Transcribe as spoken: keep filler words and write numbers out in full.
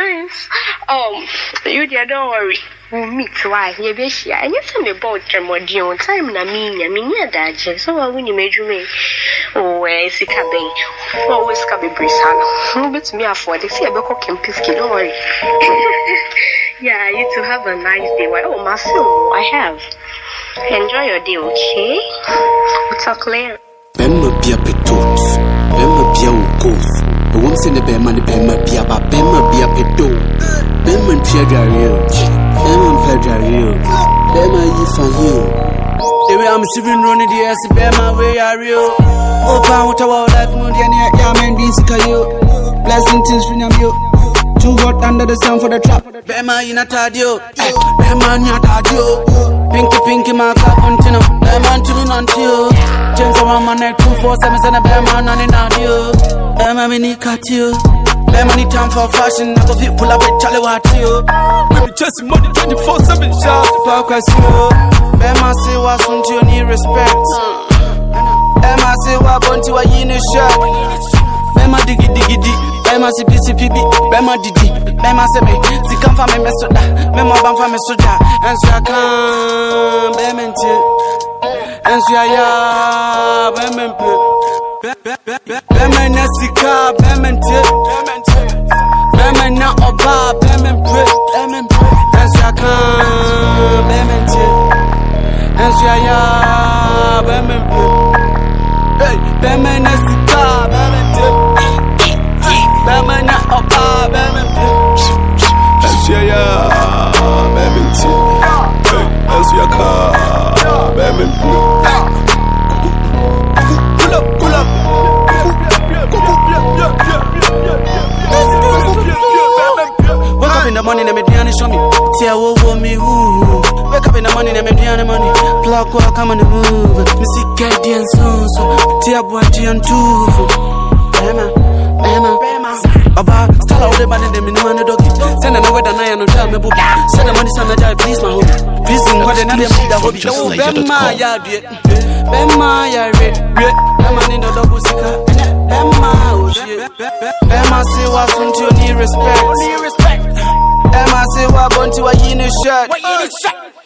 Prince. Um, you dear, don't worry. We'll meet why you be here. And you tell me about your more time. I mean, I mean, yeah, that so I when you made you me. Oh, where is it cabin? Always cabin brisano. But me afford it. See, I be cooking fifty. Don't worry. Yeah, you two have a nice day. Oh, my soul, I have. Enjoy your day, okay? We'll talk later. Bema be a petot. Bema be a ghost. The one saying the Bema, the Bema be a Bema be a petot. Bema Pedra real. Bema Pedra real. Bema you for you. The way I'm receiving running the ass, Bema way are real. Open what our life, Mundian, Yaman, Discayo. Blessing things from you. Too hot under the sun for the trap. Bema in a tadio. Bema in a tadio. Pinky, pinky, my cup, continue. Bema tuning on you. James around my neck, two, four, seven, and a Bema on in audio. Bema mini cut you. Bema need time for fashion. I go fit pull up with Charlie Watt you. Maybe just money twenty-four seven shots. Fuck us you. Bema say what's on to you need respect. Bema say what want you a yin shirt. Bema diggy diggy dig. Bema C P C P B. Bema Didi. Bema say me. Si come for me mesoda. Bema bam for me soda. And so I come. Bema nti. And so I ya. Bema mpe. Bema na sika. Bema nti. Bema na oba. Bema mpe. Bema mpe. And so I come. Bema nti. And so I ya. Bema mpe. Bema na sika. Bema nti. Bema na oba, bema mpe. Asiya, bema nti. Asiya ka, bema mpe. Pull up, pull up. Wake up in the morning and me Diana show me. See I will want me who. Wake up in the morning and me Diana money. Plug walk come on the move. Me see guardian so so. See I boy Dian too. Bema, bema, bema. Aba, style out the band and them in one doggy. Send an over the night and tell me book. Send the money, son of Jai, please, my hobby. Please, in what another the hobby. Oh, Bema, ya, Bema, ya, red, red. Bema, in the double sicker. Bema, oh, shit. Bema, say what's on to your need respect. Bema, say what want to a yin shirt.